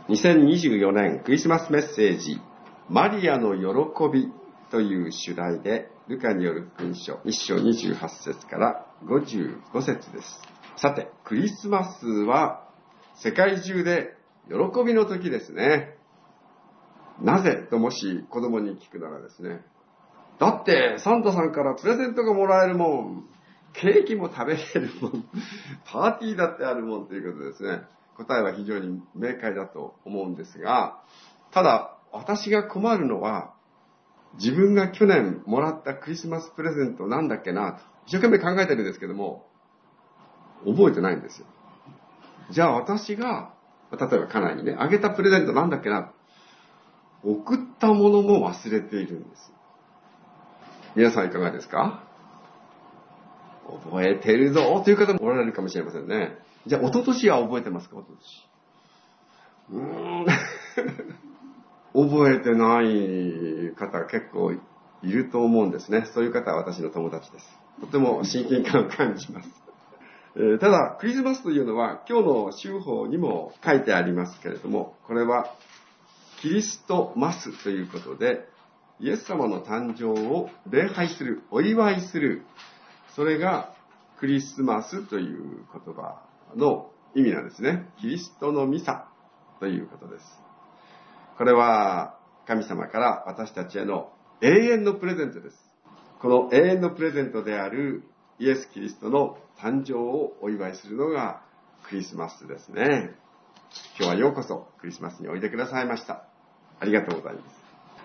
2024年クリスマスメッセージ、マリアの喜びという主題で、ルカによる福音書1章28節から55節です。さて、クリスマスは世界中で喜びの時ですね。なぜともし子供に聞くならですね、だってサンタさんからプレゼントがもらえるもん、ケーキも食べれるもん、パーティーだってあるもんということですね。答えは非常に明快だと思うんですが、ただ私が困るのは、自分が去年もらったクリスマスプレゼントなんだっけなと一生懸命考えてるんですけども、覚えてないんですよ。じゃあ私が例えば家内にね、あげたプレゼントなんだっけな、送ったものも忘れているんです。皆さんいかがですか？覚えてるぞという方もおられるかもしれませんね。じゃあ一昨年は覚えてますか？一昨年覚えてない方結構いると思うんですね。そういう方は私の友達です。とても親近感を感じます。ただクリスマスというのは今日の週報にも書いてありますけれども、これはキリストマスということで、イエス様の誕生を礼拝する、お祝いする、それがクリスマスという言葉の意味なんですね。キリストのミサということです。これは神様から私たちへの永遠のプレゼントです。この永遠のプレゼントであるイエス・キリストの誕生をお祝いするのがクリスマスですね。今日はようこそクリスマスにおいでくださいました。ありがとうございます。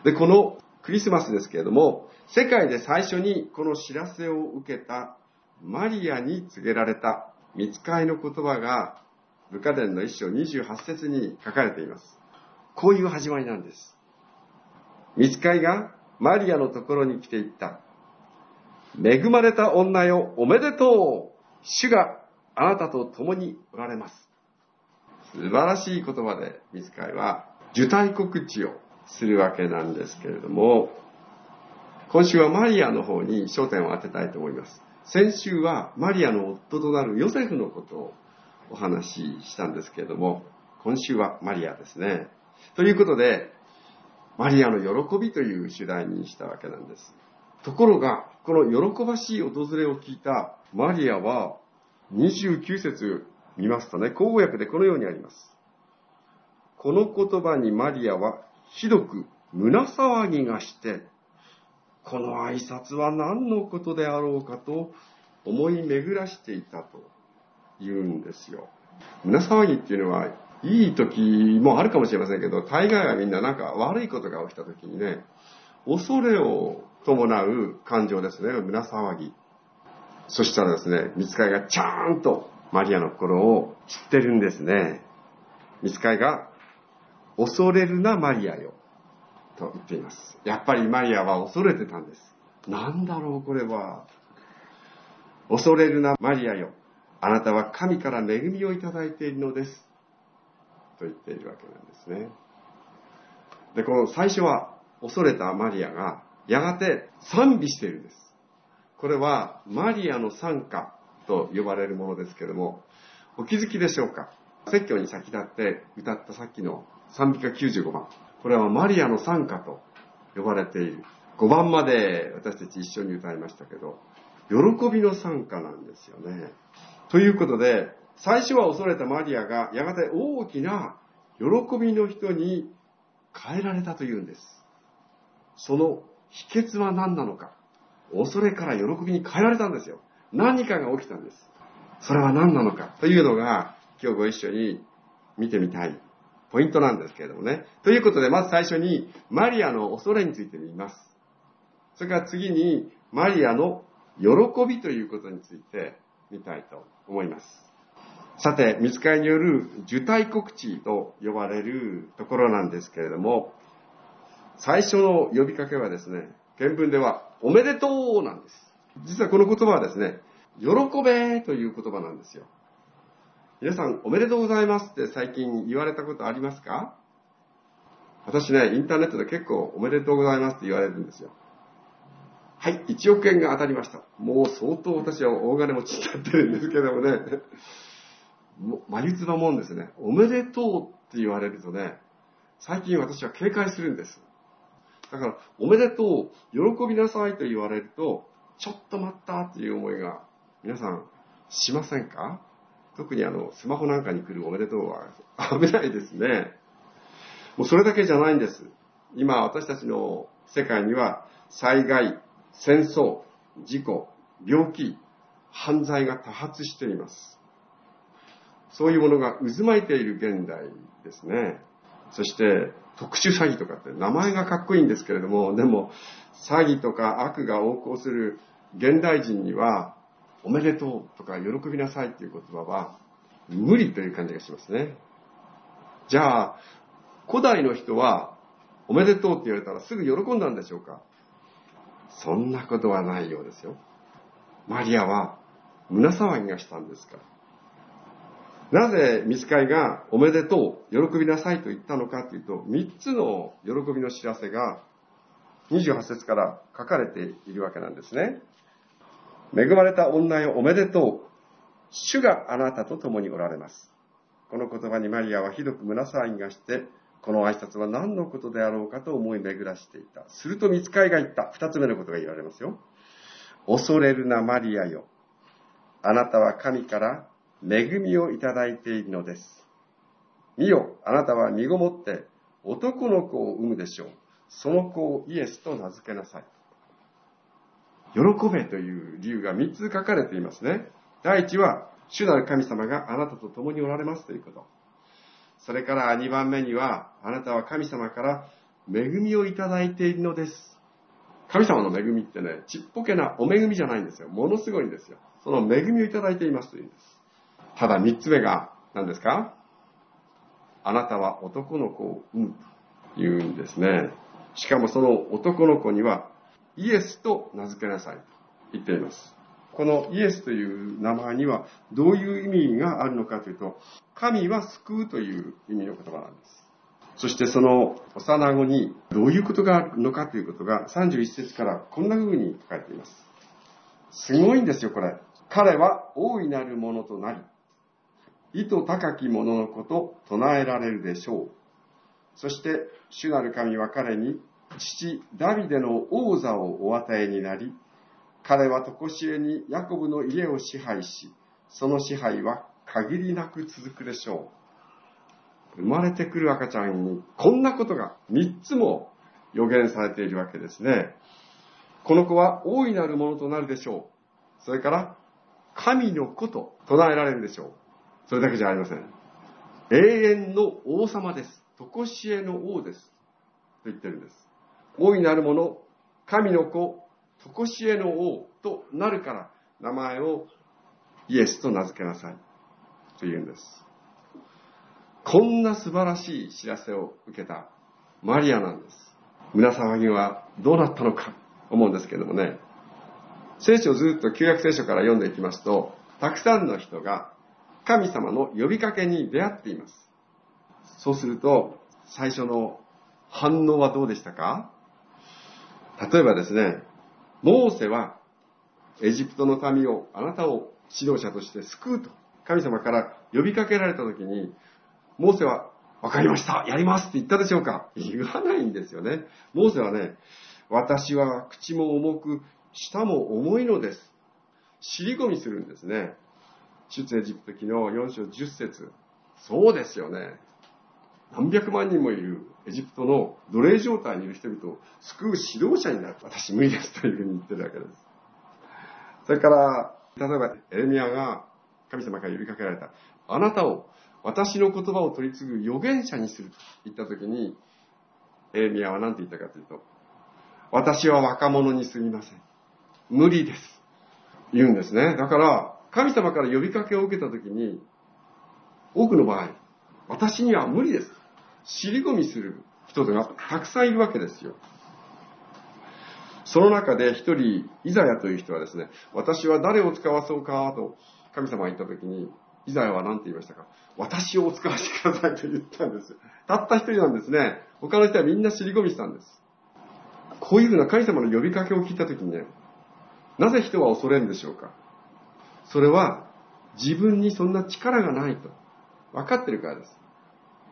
で、このクリスマスですけれども、世界で最初にこの知らせを受けたマリアに告げられた御使いの言葉がルカ伝の1章28節に書かれています。こういう始まりなんです。御使いがマリアのところに来て言った。恵まれた女よ、おめでとう。主があなたと共におられます。素晴らしい言葉で御使いは受胎告知をするわけなんですけれども、今週はマリアの方に焦点を当てたいと思います。先週はマリアの夫となるヨセフのことをお話ししたんですけれども、今週はマリアですね。ということで、マリアの喜びという主題にしたわけなんです。ところが、この喜ばしい訪れを聞いたマリアは、29節見ますとね、口語訳でこのようにあります。この言葉にマリアはひどく胸騒ぎがして、この挨拶は何のことであろうかと思い巡らしていたと言うんですよ。胸騒ぎっていうのはいい時もあるかもしれませんけど、大概はみんななんか悪いことが起きた時にね、恐れを伴う感情ですね、胸騒ぎ。そしたらですね、御使いがちゃんとマリアの心を知ってるんですね。御使いが恐れるなマリアよと言っています。やっぱりマリアは恐れてたんです。なんだろうこれは。恐れるなマリアよ、あなたは神から恵みをいただいているのですと言っているわけなんですね。で、この最初は恐れたマリアがやがて賛美しているんです。これはマリアの賛歌と呼ばれるものですけれども、お気づきでしょうか。説教に先立って歌ったさっきの賛美歌95番、これはマリアの賛歌と呼ばれている。5番まで私たち一緒に歌いましたけど、喜びの賛歌なんですよね。ということで、最初は恐れたマリアがやがて大きな喜びの人に変えられたというんです。その秘訣は何なのか。恐れから喜びに変えられたんですよ。何かが起きたんです。それは何なのかというのが今日ご一緒に見てみたいポイントなんですけれどもね。ということで、まず最初にマリアの恐れについて見ます。それから次にマリアの喜びということについて見たいと思います。さて、御使いによる受胎告知と呼ばれるところなんですけれども、最初の呼びかけはですね、原文ではおめでとうなんです。実はこの言葉はですね、喜べという言葉なんですよ。皆さんおめでとうございますって最近言われたことありますか？私ね、インターネットで結構おめでとうございますって言われるんですよ。はい、1億円が当たりました。もう相当私は大金持ちになってるんですけどもね。眉唾もんですね。おめでとうって言われるとね、最近私は警戒するんです。だから、おめでとう、喜びなさいと言われると、ちょっと待ったっていう思いが皆さんしませんか？特にスマホなんかに来るおめでとうは危ないですね。もうそれだけじゃないんです。今私たちの世界には災害、戦争、事故、病気、犯罪が多発しています。そういうものが渦巻いている現代ですね。そして特殊詐欺とかって名前がかっこいいんですけれども、でも詐欺とか悪が横行する現代人にはおめでとうとか喜びなさいという言葉は無理という感じがしますね。じゃあ古代の人はおめでとうって言われたらすぐ喜んだんでしょうか？そんなことはないようですよ。マリアは胸騒ぎがしたんですから。なぜ御使いがおめでとう、喜びなさいと言ったのかというと、3つの喜びの知らせが28節から書かれているわけなんですね。恵まれた女よおめでとう。主があなたと共におられます。この言葉にマリアはひどく胸騒ぎがして、この挨拶は何のことであろうかと思い巡らしていた。すると御使いが言った。2つ目のことが言われますよ。恐れるなマリアよ。あなたは神から恵みをいただいているのです。見よ、あなたは身ごもって男の子を産むでしょう。その子をイエスと名付けなさい。喜べという理由が3つ書かれていますね。第一は、主なる神様があなたと共におられますということ。それから2番目には、あなたは神様から恵みをいただいているのです。神様の恵みってね、ちっぽけなお恵みじゃないんですよ。ものすごいんですよ。その恵みをいただいていますというんです。ただ3つ目が何ですか？あなたは男の子を産むというんですね。しかもその男の子にはイエスと名付けなさいと言っています。このイエスという名前にはどういう意味があるのかというと、神は救うという意味の言葉なんです。そしてその幼子にどういうことがあるのかということが31節からこんな風に書かれています。すごいんですよ、これ。彼は大いなるものとなり、意図高きもののこと唱えられるでしょう。そして主なる神は彼に父ダビデの王座をお与えになり、彼は常しえにヤコブの家を支配し、その支配は限りなく続くでしょう。生まれてくる赤ちゃんにこんなことが3つも予言されているわけですね。この子は大いなるものとなるでしょう。それから神の子と唱えられるでしょう。それだけじゃありません。永遠の王様です。常しえの王です。と言ってるんです。大いなるもの、神の子、常しえの王となるから名前をイエスと名付けなさいというんです。こんな素晴らしい知らせを受けたマリアなんです。胸騒ぎはどうなったのか思うんですけどもね。聖書をずっと旧約聖書から読んでいきますと、たくさんの人が神様の呼びかけに出会っています。そうすると最初の反応はどうでしたか？例えばですね、モーセはエジプトの民をあなたを指導者として救うと神様から呼びかけられた時に、モーセは分かりましたやりますって言ったでしょうか？言わないんですよね。モーセはね、私は口も重く舌も重いのです、尻込みするんですね。出エジプト記の4章10節。そうですよね。何百万人もいるエジプトの奴隷状態にいる人々を救う指導者になる。私無理ですというふうに言ってるわけです。それから例えばエレミヤが神様から呼びかけられた。あなたを私の言葉を取り継ぐ預言者にすると言った時に、エレミヤは何て言ったかというと、私は若者にすぎません、無理です言うんですね。だから神様から呼びかけを受けた時に、多くの場合私には無理です、尻込みする人がたくさんいるわけですよ。その中で一人イザヤという人はですね、私は誰を使わそうかと神様が言った時に、イザヤは何て言いましたか？私をお使わせてくださいと言ったんです。たった一人なんですね。他の人はみんな尻込みしたんです。こういうふうな神様の呼びかけを聞いた時にね、なぜ人は恐れるんでしょうか？それは自分にそんな力がないと分かってるからです。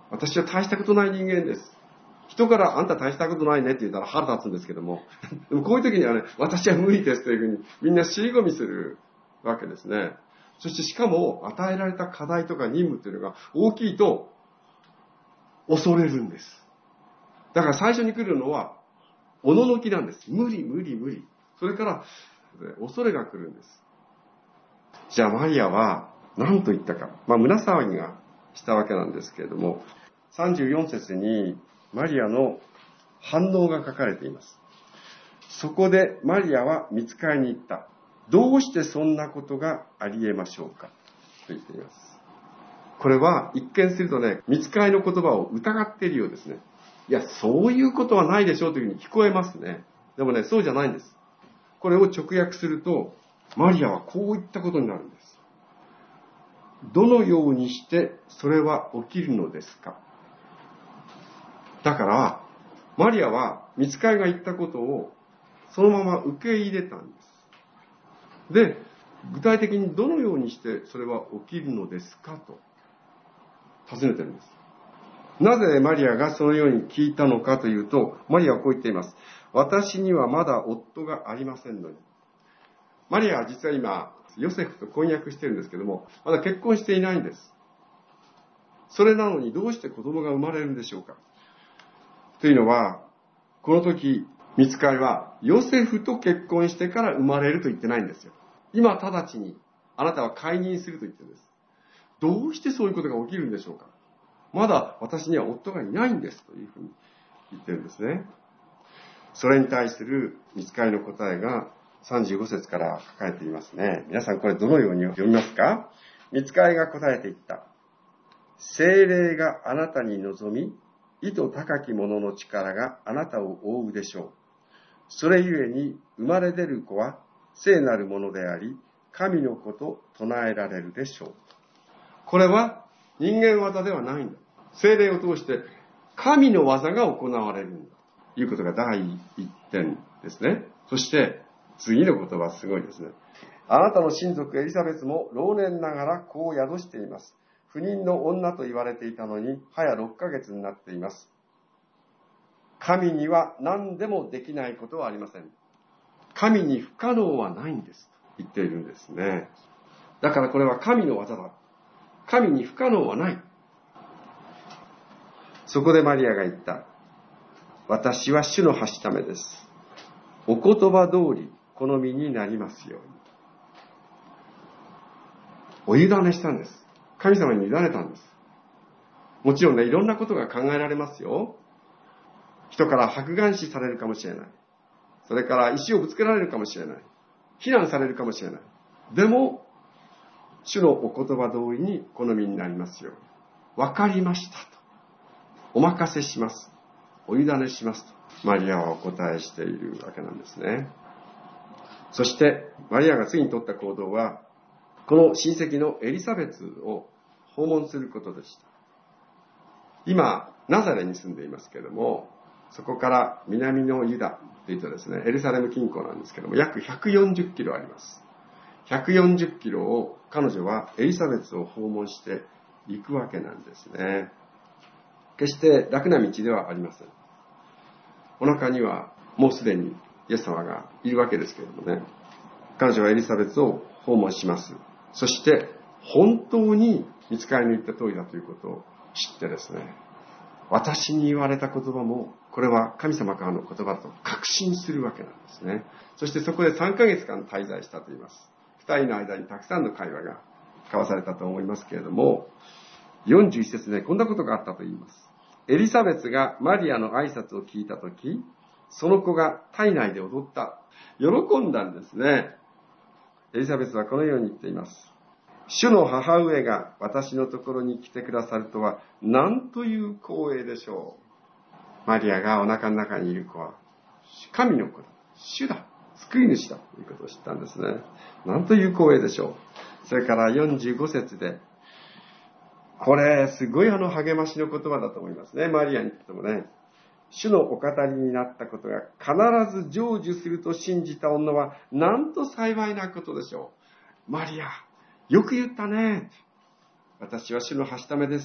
私は大したことない人間です。人からあんた大したことないねって言ったら腹立つんですけども、でもこういう時にはね、私は無理ですというふうにみんな尻込みするわけですね。そしてしかも与えられた課題とか任務というのが大きいと恐れるんです。だから最初に来るのはおののきなんです。無理。それから恐れが来るんです。じゃあマリアは何と言ったか。胸騒ぎがしたわけなんですけれども、34節にマリアの反応が書かれています。そこでマリアは御使いに言った。どうしてそんなことがありえましょうかと言っています。これは一見するとね、御使いの言葉を疑っているようですね。いや、そういうことはないでしょうというふうに聞こえますね。でもね、そうじゃないんです。これを直訳すると、マリアはこういったことになるんです。どのようにしてそれは起きるのですか。だから、マリアは御使いが言ったことをそのまま受け入れたんです。で、具体的にどのようにしてそれは起きるのですかと尋ねてるんです。なぜマリアがそのように聞いたのかというと、マリアはこう言っています。私にはまだ夫がありませんのに。マリアは実は今、ヨセフと婚約してるんですけども、まだ結婚していないんです。それなのにどうして子供が生まれるんでしょうか。というのは、この時、御使いはヨセフと結婚してから生まれると言ってないんですよ。今直ちにあなたは解任すると言ってるんです。どうしてそういうことが起きるんでしょうか。まだ私には夫がいないんですというふうに言ってるんですね。それに対する御使いの答えが35節から書かれていますね。皆さんこれどのように読みますか。御使いが答えていった。聖霊があなたに望み、意図高き者の力があなたを覆うでしょう。それゆえに生まれ出る子は聖なるものであり、神の子と唱えられるでしょう。これは人間技ではないんだ。聖霊を通して神の技が行われるんだということが第一点ですね。そして次の言葉すごいですね。あなたの親族エリザベスも老年ながら子を宿しています。不妊の女と言われていたのに早6ヶ月になっています。神には何でもできないことはありません。神に不可能はないんですと言っているんですね。だからこれは神の技だ。神に不可能はない。そこでマリアが言った。私は主のはしためです。お言葉通りこの身になりますように。お委ねしたんです。神様に委ねたんです。もちろんね、いろんなことが考えられますよ。人から白眼視されるかもしれない。それから石をぶつけられるかもしれない。非難されるかもしれない。でも、主のお言葉通りに好みになりますように。わかりましたと。お任せします。お委ねしますと。マリアはお答えしているわけなんですね。そして、マリアが次に取った行動は、この親戚のエリザベツを訪問することでした。今、ナザレに住んでいますけれども、そこから南のユダというとですね、エルサレム近郊なんですけども、約140キロあります。140キロを彼女はエリザベツを訪問していくわけなんですね。決して楽な道ではありません。お腹にはもうすでにイエス様がいるわけですけれどもね、彼女はエリザベツを訪問します。そして本当に御使いの言った通りだということを知ってですね、私に言われた言葉もこれは神様からの言葉と確信するわけなんですね。そしてそこで3ヶ月間滞在したと言います。2人の間にたくさんの会話が交わされたと思いますけれども、41節でこんなことがあったと言います。エリザベツがマリアの挨拶を聞いたとき、その子が体内で踊った。喜んだんですね。エリザベスはこのように言っています。主の母上が私のところに来てくださるとは何という光栄でしょう。マリアがお腹の中にいる子は神の子だ。主だ。救い主だということを知ったんですね。何という光栄でしょう。それから45節で、これすごい励ましの言葉だと思いますね。マリアにとってもね。主のお語りになったことが必ず成就すると信じた女はなんと幸いなことでしょう。マリア、よく言ったね。私は主のはしためです。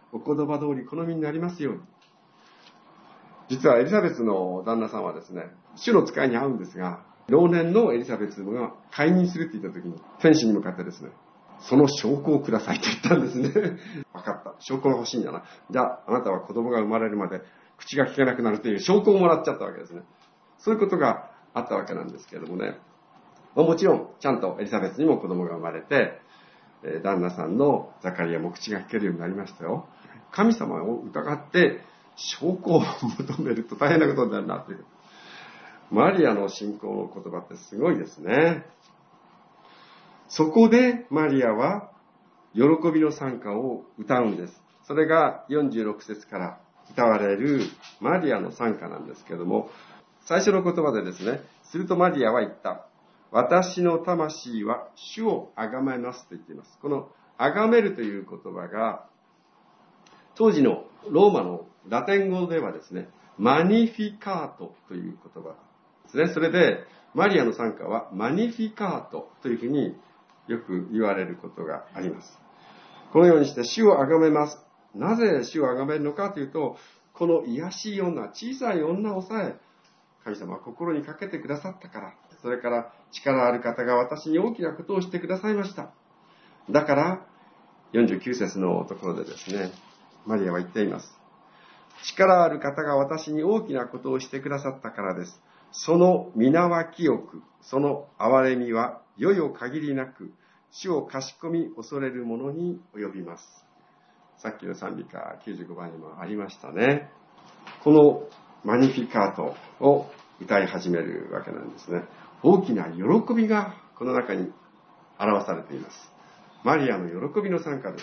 お言葉通り好みになりますように。実はエリザベスの旦那さんはですね、主の使いに会うんですが、老年のエリザベスが解任するって言った時に、天使に向かってですね、その証拠をくださいと言ったんですね。分かった。証拠が欲しいんだな。じゃあ、あなたは子供が生まれるまで口が聞けなくなるという証拠をもらっちゃったわけですね。そういうことがあったわけなんですけれどもね。もちろん、ちゃんとエリザベスにも子供が生まれて、旦那さんのザカリアも口が聞けるようになりましたよ。神様を疑って証拠を求めると大変なことになるなという。マリアの信仰の言葉ってすごいですね。そこでマリアは喜びの賛歌を歌うんです。それが46節から歌われるマリアの賛歌なんですけれども、最初の言葉でですね、するとマリアは言った。私の魂は主を崇めますと言っています。この崇めるという言葉が、当時のローマのラテン語ではですね、マニフィカートという言葉ですね。それで、マリアの賛歌はマニフィカートというふうによく言われることがあります。このようにして主を崇めます。なぜ主を崇めるのかというと、この卑しい女、小さい女をさえ、神様は心にかけてくださったから。それから力ある方が私に大きなことをしてくださいました。だから、49節のところでですね、マリアは言っています。力ある方が私に大きなことをしてくださったからです。その皆は清く、その憐れみは世々限りなく、主をかしこみ恐れる者に及びます。さっきの賛美歌95番にもありましたね。このマニフィカートを歌い始めるわけなんですね。大きな喜びがこの中に表されています。マリアの喜びの賛歌です。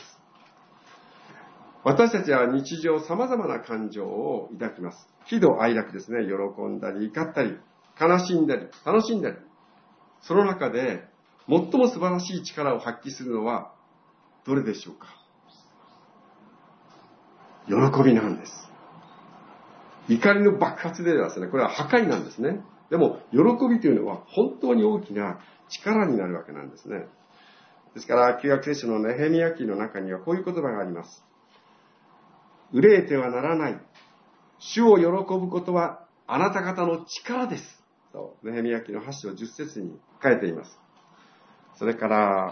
私たちは日常様々な感情を抱きます。喜怒哀楽ですね。喜んだり怒ったり、悲しんだり、楽しんだり。その中で最も素晴らしい力を発揮するのはどれでしょうか？喜びなんです。怒りの爆発ではですね、これは破壊なんですね。でも、喜びというのは本当に大きな力になるわけなんですね。ですから、旧約聖書のネヘミヤ記の中にはこういう言葉があります。憂えてはならない。主を喜ぶことはあなた方の力です。と、ネヘミヤ記の8章10節に書いています。それから、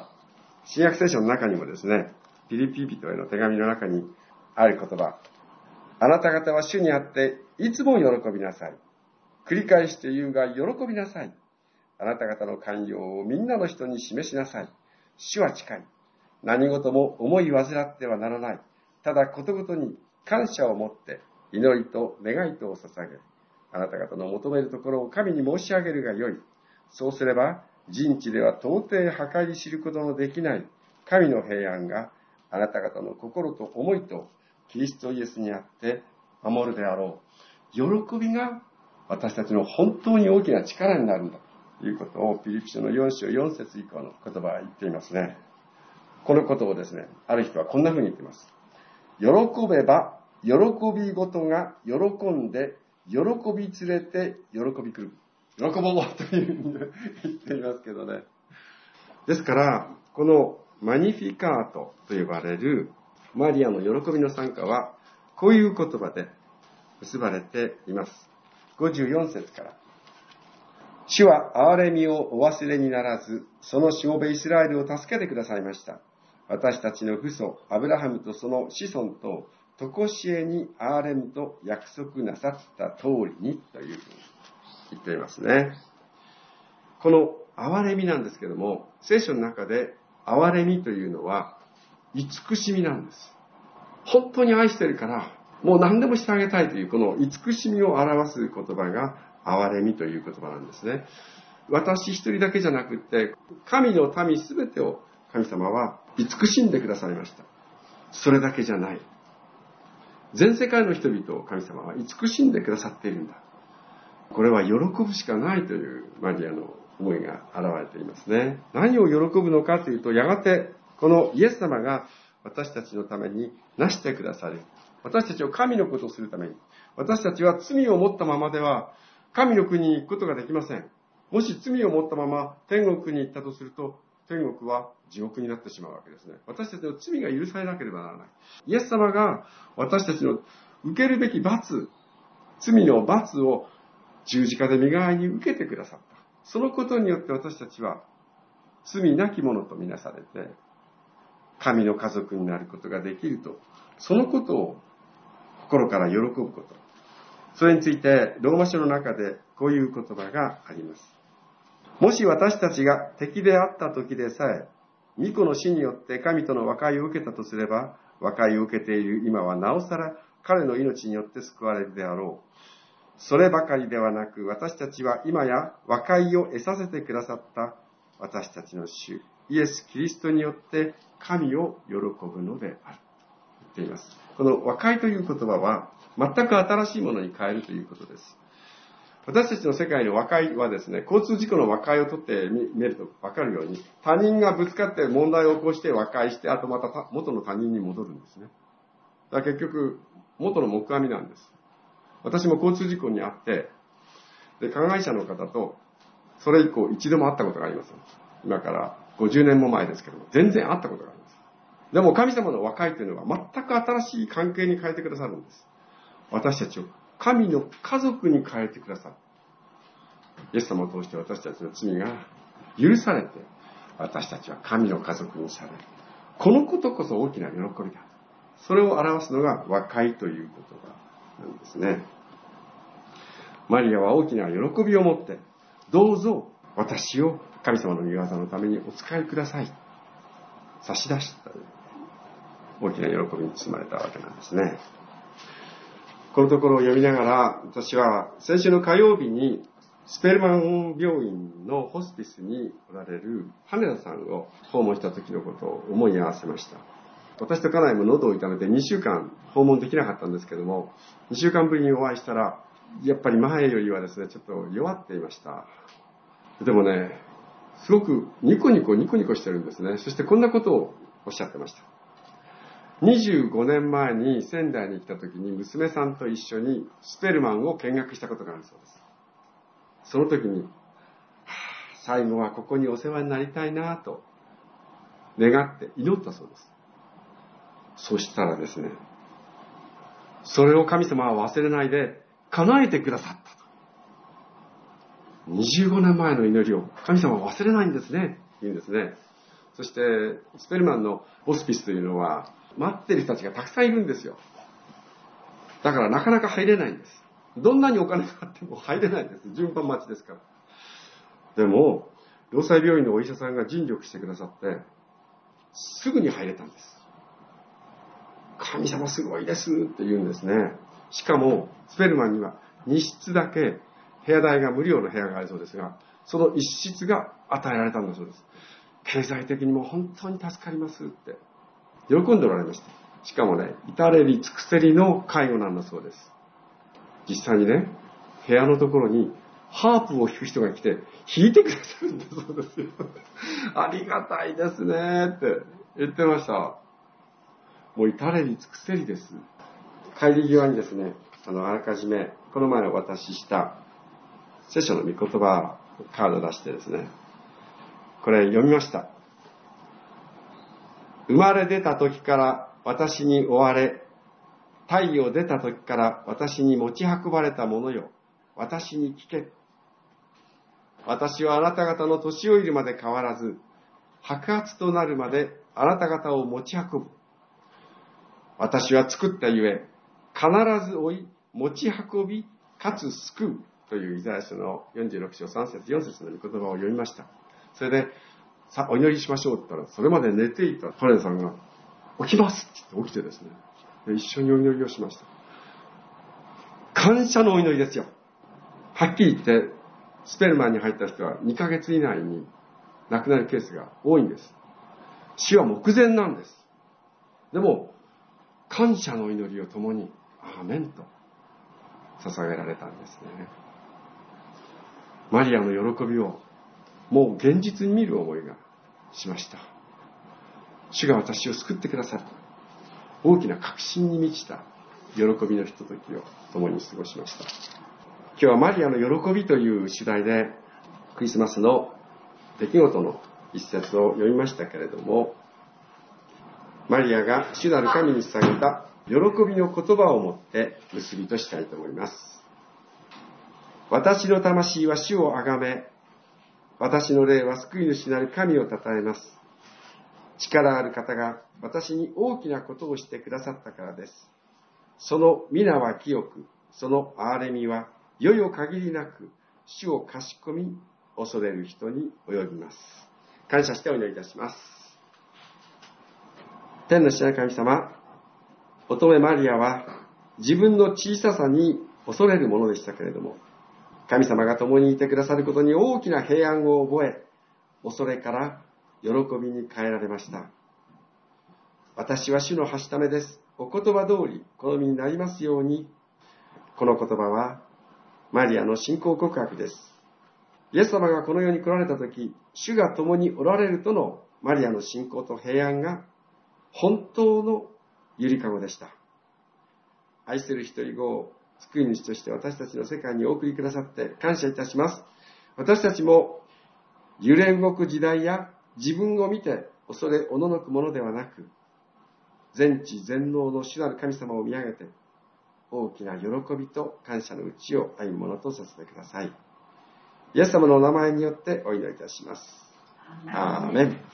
新約聖書の中にもですね、ピリピ人への手紙の中にある言葉。あなた方は主にあっていつも喜びなさい。繰り返して言うが喜びなさい。あなた方の寛容をみんなの人に示しなさい。主は近い。何事も思い煩ってはならない。ただことごとに感謝を持って祈りと願いとを捧げ、あなた方の求めるところを神に申し上げるがよい。そうすれば人知では到底計り知ることのできない神の平安があなた方の心と思いとキリストイエスにあって守るであろう。喜びが私たちの本当に大きな力になるんだということをピリピ書の4章4節以降の言葉は言っていますね。このことをですね、ある人はこんな風に言っています。喜べば喜びごとが喜んで喜び連れて喜び来る。喜ぼうというふうに言っていますけどね。ですから、このマニフィカートと呼ばれるマリアの喜びの賛歌は、こういう言葉で結ばれています。54節から。主は憐れみをお忘れにならず、そのしもべイスラエルを助けてくださいました。私たちの父祖、アブラハムとその子孫と、とこしえに憐れむと約束なさった通りに、というふうに言っていますね。この憐れみなんですけども、聖書の中で憐れみというのは、慈しみなんです。本当に愛してるから、もう何でもしてあげたいという、この慈しみを表す言葉が、憐れみという言葉なんですね。私一人だけじゃなくって、神の民すべてを神様は慈しんでくださいました。それだけじゃない。全世界の人々を神様は慈しんでくださっているんだ。これは喜ぶしかないというマリアの思いが現れていますね。何を喜ぶのかというと、やがてこのイエス様が私たちのためになしてくださる。私たちを神のことをするために。私たちは罪を持ったままでは神の国に行くことができません。もし罪を持ったまま天国に行ったとすると、 天国は地獄になってしまうわけですね。私たちの罪が許されなければならない。イエス様が私たちの受けるべき罰、罪の罰を十字架で身代わりに受けてくださった。そのことによって私たちは罪なき者とみなされて、神の家族になることができると、そのことを心から喜ぶこと。それについてローマ書の中でこういう言葉があります。もし私たちが敵であった時でさえ、御子の死によって神との和解を受けたとすれば、和解を受けている今はなおさら彼の命によって救われるであろう。そればかりではなく、私たちは今や和解を得させてくださった私たちの主、イエス・キリストによって神を喜ぶのである。言っています。この和解という言葉は、全く新しいものに変えるということです。私たちの世界の和解はですね、交通事故の和解をとってみると分かるように、他人がぶつかって問題を起こして和解して、あとまた元の他人に戻るんですね。だから結局、元の木阿弥なんです。私も交通事故に遭って、で、加害者の方と、それ以降一度も会ったことがありません。今から50年も前ですけども、全然会ったことがあります。でも神様の和解というのは全く新しい関係に変えてくださるんです。私たちを神の家族に変えてくださる。イエス様を通して私たちの罪が許されて、私たちは神の家族にされる。このことこそ大きな喜びだ。それを表すのが和解という言葉なんですね。マリアは大きな喜びを持って、どうぞ私を神様の御業のためにお使いください。差し出した大きな喜びに包まれたわけなんですね。このところを読みながら、私は先週の火曜日にスペルマン病院のホスピスにおられる羽田さんを訪問した時のことを思い合わせました。私と家内も喉を痛めて2週間訪問できなかったんですけども、2週間ぶりにお会いしたら、やっぱり前よりはですね、ちょっと弱っていました。でもね、すごくニコニコしてるんですね。そしてこんなことをおっしゃってました。25年前に仙台に来た時に娘さんと一緒にスペルマンを見学したことがあるそうです。その時に、最後はここにお世話になりたいなと願って祈ったそうです。そしたらですね、それを神様は忘れないで叶えてくださったと。25年前の祈りを神様は忘れないんですね、言うんですね。そしてスペルマンのホスピスというのは待ってる人たちがたくさんいるんですよ。だからなかなか入れないんです。どんなにお金があっても入れないんです。順番待ちですから。でも労災病院のお医者さんが尽力してくださってすぐに入れたんです。神様すごいですって言うんですね。しかもスペルマンには2室だけ部屋代が無料の部屋があるそうですが、その1室が与えられたんだそうです。経済的にも本当に助かりますって喜んでおられました。しかもね、至れり尽くせりの介護なんだそうです。実際にね、部屋のところにハープを弾く人が来て弾いてくださるんだそうですよ。ありがたいですねって言ってました。もう至れり尽くせりです。帰り際にですね、あらかじめこの前お渡しした聖書の御言葉カードを出してですね、これ読みました。生まれ出た時から私に追われ、太陽出た時から私に持ち運ばれたものよ、私に聞け。私はあなた方の年老いるまで変わらず、白髪となるまであなた方を持ち運ぶ。私は作ったゆえ、必ず追い、持ち運び、かつ救う。というイザヤ書の46章3節4節の御言葉を読みました。それで、さあお祈りしましょうって言ったら、それまで寝ていたカレンさんが、起きますって言って起きてですね、で一緒にお祈りをしました。感謝のお祈りですよ。はっきり言って、スペルマンに入った人は2ヶ月以内に亡くなるケースが多いんです。死は目前なんです。でも、感謝の祈りを共に、アーメンと捧げられたんですね。マリアの喜びをもう現実に見る思いがしました。主が私を救ってくださる。大きな確信に満ちた喜びのひとときを共に過ごしました。今日はマリアの喜びという主題でクリスマスの出来事の一節を読みましたけれども、マリアが主なる神に捧げた喜びの言葉をもって結びとしたいと思います。私の魂は主をあがめ、私の霊は救い主なる神を称えます。力ある方が私に大きなことをしてくださったからです。その皆は清く、その憐れみは余よ限りなく、主をかしこみ恐れる人に及びます。感謝してお祈りいたします。天の父なる神様、乙女マリアは自分の小ささに恐れるものでしたけれども、神様が共にいてくださることに大きな平安を覚え、恐れから喜びに変えられました。私は主のはしためです。お言葉通り好みになりますように。この言葉はマリアの信仰告白です。イエス様がこの世に来られたとき、主が共におられるとのマリアの信仰と平安が本当のゆりかごでした。愛する一人子を救い主として私たちの世界にお送りくださって感謝いたします。私たちも揺れ動く時代や自分を見て恐れおののくものではなく、全知全能の主なる神様を見上げて、大きな喜びと感謝のうちを歩むものとさせてください。イエス様のお名前によってお祈りいたします。アーメン。